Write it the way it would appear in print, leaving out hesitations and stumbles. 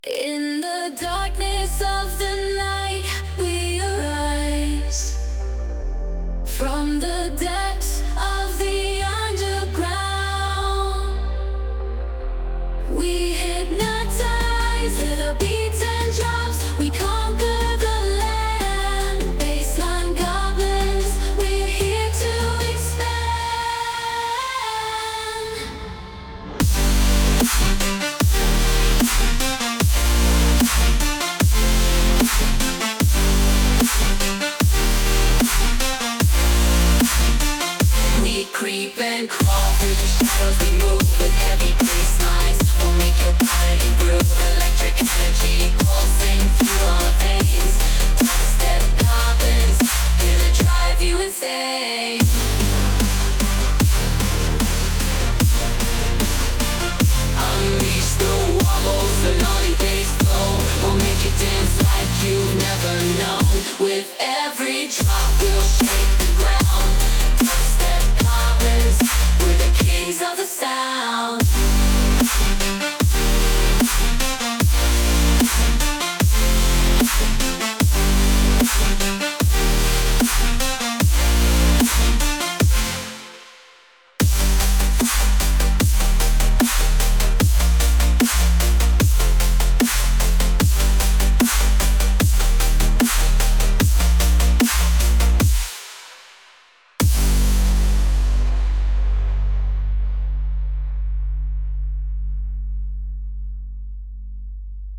In the darkness of the night, we arise from the depths of the underground. We hypnotize the beats and drops. We conquer the land. Baseline goblins, we're here to expand. We creep and crawl through the shadows. We move with heavy bass lines. We'll make your body groove. Electric energy pulsing through our veins. Step goblins, here to drive you insane. Unleash the wobbles, the naughty bass flow. We'll make you dance like you've never known. With every drop, we'll shake the ground. Step goblins, we're the kings of the sound.